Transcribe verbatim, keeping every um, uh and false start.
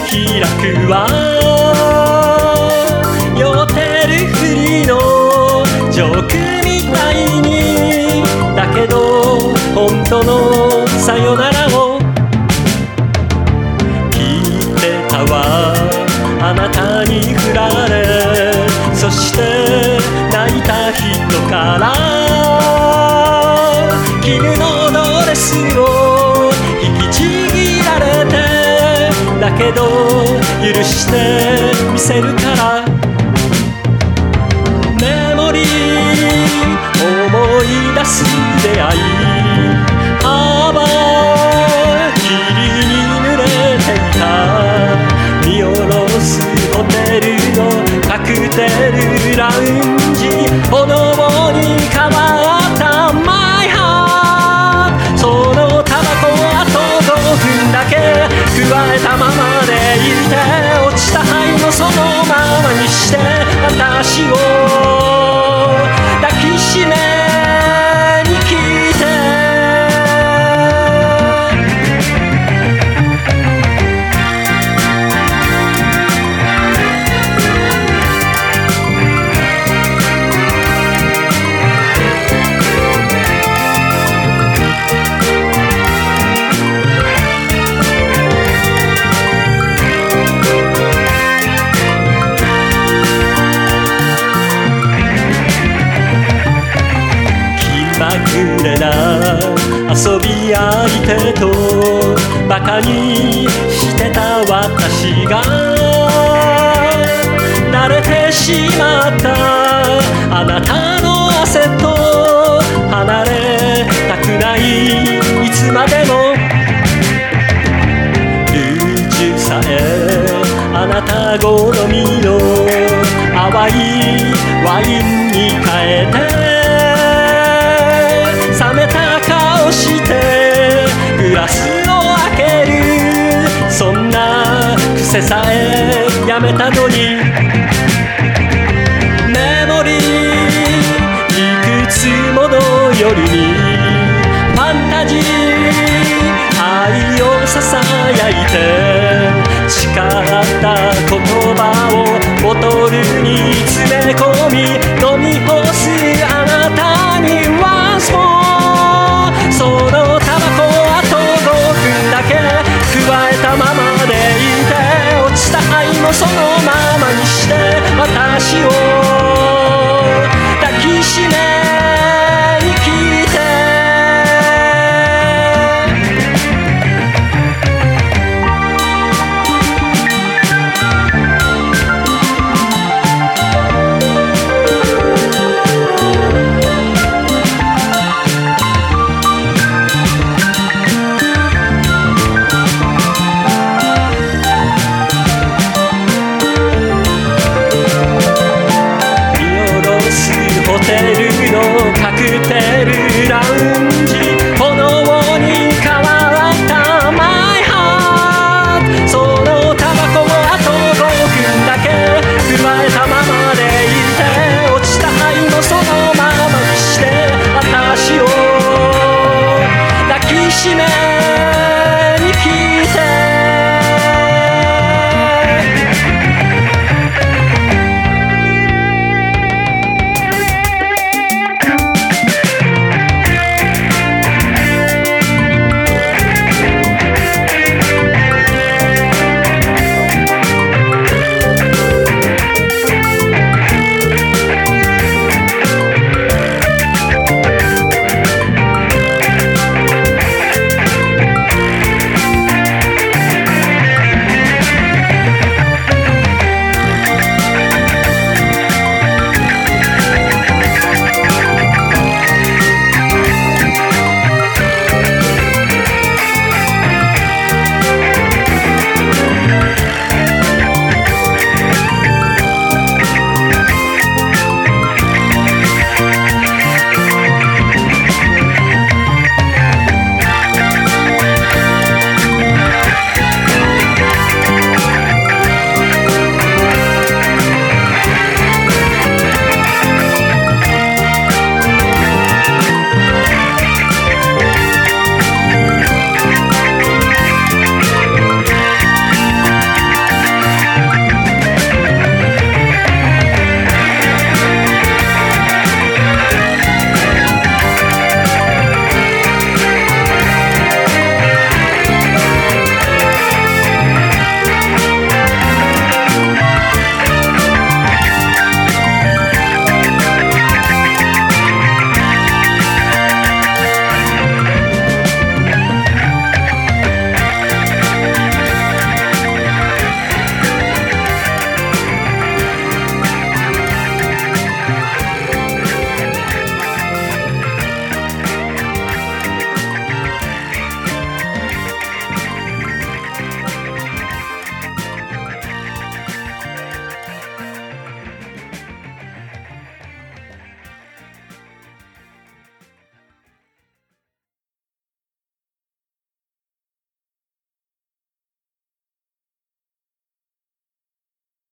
開くわ。酔ってるふりのジョークみたいに、だけど本当のさよならを聞いてたわ。あなたに振られ、そして泣いた人から絹のドレスを引きちぎられて、だけど許してみせるから。メモリー思い出す出会い、幅霧に濡れていた。見下ろすホテルのカクテルラウンジ、炎に変わったマイハート。そのタバコあとごふんだけ加えたままでいて、落ちた灰もそのままにして私を抱きしめに来て。くれな遊び相手とバカにしてた私が、慣れてしまったあなたの汗と離れたくない、いつまでも。ルージュさえあなた好みの淡いワインに変えて、冷めた顔してグラスを開ける、そんな癖さえやめたのに。メモリーいくつもの夜にファンタジー愛をささやいて、誓った言葉をボトルに詰め込み、